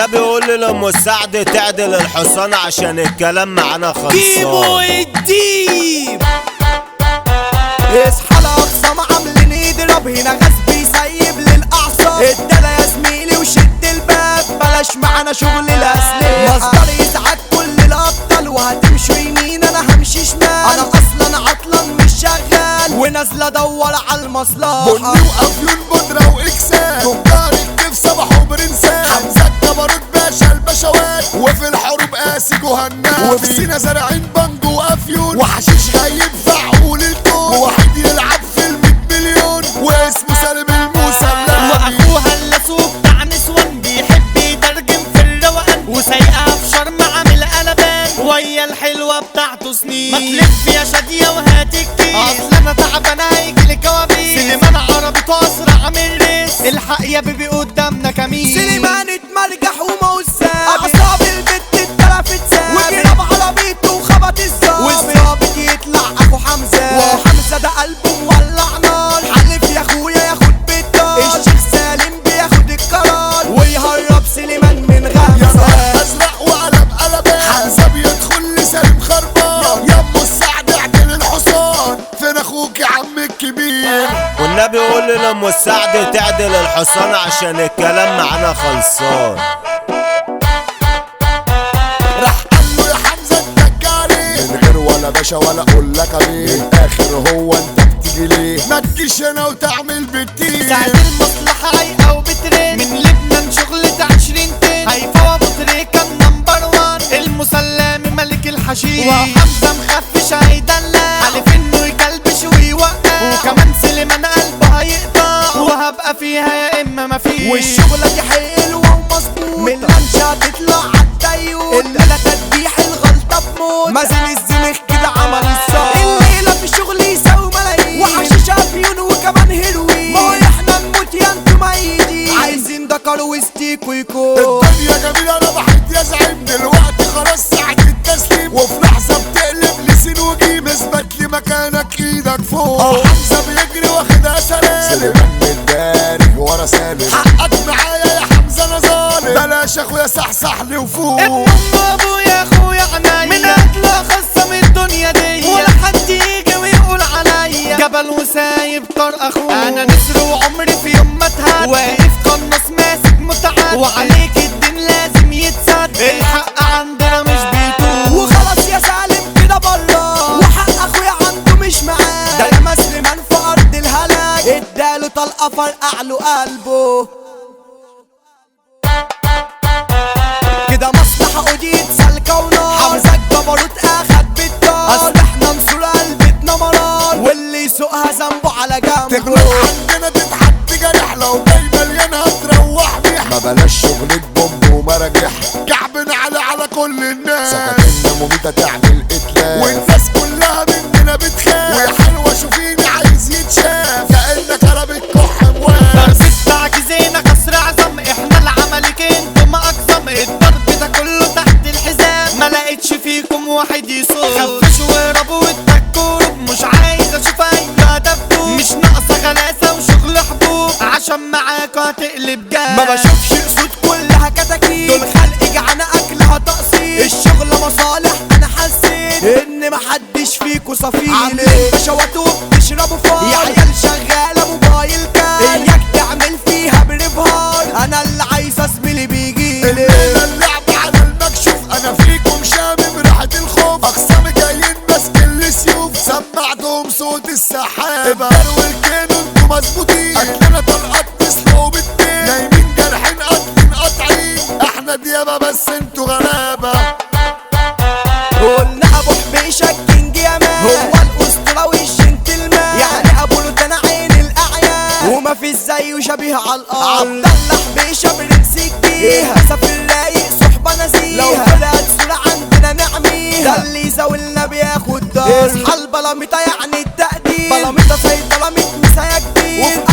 والنبي قول لي لام السعد تعدل الحصان عشان الكلام معانا جيبوا خلصان. الديب اصحى الاقصى عاملين يضرب هنا غاز بيسيب للاعصاب. ادانا يا زميلي وشد الباب بلاش معانا شغل الاسلحه. مصدر يزعج كل الابطال وهتمشوا يمين انا همشي شمال. انا اصلا عطلان مش شغال ونازله ادور على المصلحه. بني وافيون بودره واكسان تجار الكيف صباحه برنسان. حمزه جبروت باشا البشوات وفي الحروب قاسي جهنم. وفي سينا زارعين بانجو وافيون وحشيش غايب في عقول الكون. وواحد يلعب في ال100 مليون واسمه سالم المسلم. واخوها اللاسوق بتاع نسوان بيحب يترجم في الروقان. وسايقها في شرم عامل قلبان ويا الحلوه بتاعته سنين. ما تلف يا شاديه وهات الكيس اصل انا تعبان هيجيلي كوابيس. سليمان عربيته اسرع من ريس الحق يا بيبي قدامنا كمين. سليمان اتمرجح وموز اعصاب البت اتلفت ساب وجرب عربيته وخبط الزاب. والظابط يطلع اخو حمزه وحمزه ده قلبه مولع نار. حلف يا اخويا ياخد بالدار. الشيخ سالم بياخد القرار ويهرب سليمان من يا غمزه. نهار ازرق وقلب قلبان. حمزه بيدخل لسالم خربان. يا ام السعد اعدل الحصان فين اخوك يا عم الكبير. والنبي قول لي لام السعد تعدل الحصان عشان الكلام معانا خلصان. راح قال له يا حمزه انت الجاري من غير ولا باشا ولا اقول لك عليه. الاخر هو انت بتيجي ليه ما تجيش هنا وتعمل بالتين. ساعة المصلحة رايقة وبترن من لبنان شغلة 20 تن. هيفا ابو تريكة نمبر 1 المسلم ملك الحشيش. وحمزة مخفش هيدلع حالف انه يكلبش ويوقع. وكمان سليمان قلبه هيقطع وهبقى فيها يا اما مفيش. والشغله دي حلوه ومظبوطه من لانشا تطلع عالديون. الليله تدبيح الغلطه بموت مازن الزنخ كده عمل الصوت. الليله في الشغل يساوي ملايين وحشيش افيون وكمان هيروين. ما هو احنا نموت يا انتوا ميتين عايزين دكر وستيك ويكون. الدنيا جميله ربحت يا زعيم دلوقتي خلاص ساعه التسليم. وفي لحظه بتقلب لسين وجيم اثبت لي مكانك ايدك فوق. حمزه بيجري واخدها سلام. سليمان متداري ورا سالم. حقك معايا يا حمزه انا ظالم. بلاش اخويا صحصح لي وفوق. ابن ام ابويا اخويا عنايا من اكله خاصة من الدنيا دي. ولا حد يجي ويقول عليا جبل وسايب طار اخوه. انا نسر وعمري في يوم ما اتهد واقف قناص ماسك متعد. وعليك الدين لازم يتسد الحق عندنا مش بيتوب. وخلاص يا سالم كده بره وحق اخويا عنده مش معاه. ده يا سليمان في ارض الهلاك اداله طلقه فرقع له قلبه. كده مصلحه اوديت سالكه ونار. حمزه جبروت اخد بالدار. اصل احنا نصور قلبتنا مرار واللي يسوقها ذنبه على تغلط جنبه. عندنا تتحط جرح لو جاي مليان هتروح بيح. ما بلاش شغلة بومب ومراجح كعبنا على كل الناس. سكتنا مميتة تعمل اتلاف والناس كلها مننا بتخاف. ويا حلوة شوفيني عايز يتشاف كأنك قلبت كح مواس. ضرب تعجزينا كسر عظم احنا العملك انتم اقسم. الضرب ده كله تحت الحزام ما لقيتش فيكم واحد يصوت. خفشوا وهربوا واتكوا مش عايز اشوف اي دبدوب. مش ناقصه غلاسه وشغل حبوب عشان معاكوا هتقلب جام. ما بشوفش اسود كلها كتاكيت. دول خلق جعانه اكلها تقسيط. الشغل مصالح انا حسيت ان محدش فيكوا صفيل. عاملين بشوات وبتشربوا فار. يا عيال شغاله موبايل كان اياك تعمل فيها بريفهار. انا اللي عايزه زميلي بيجيلي. اللعب على المكشوف انا فيكم شامم ريحة الخوف. اقسامي جايين ماسكين السيوف سمعتهم صوت السحاب. الدار والكينو انتوا مظبوطين. اكلنا طلقات تسلقوا بالدين. نايمين جارحين قاتلين قاطعين. احنا ديابة بس انتوا غلابة. قلنا ابو حبيشه الكينج يا مان. هو الاسطوره والجنتلمان يعني ابو لوتانا عين الاعيان. وما في زيه شبيه على الارض. عبد الله حبيشه برنس كبير. سافر رايق صحبه نزيه. لو طلعت صوره عندنا نعميها. ده اللي يزاولنا بياخد دار. اصحى البلاميطه يعني التقدير. بلاميطه زي بلاميط مسايا كبير.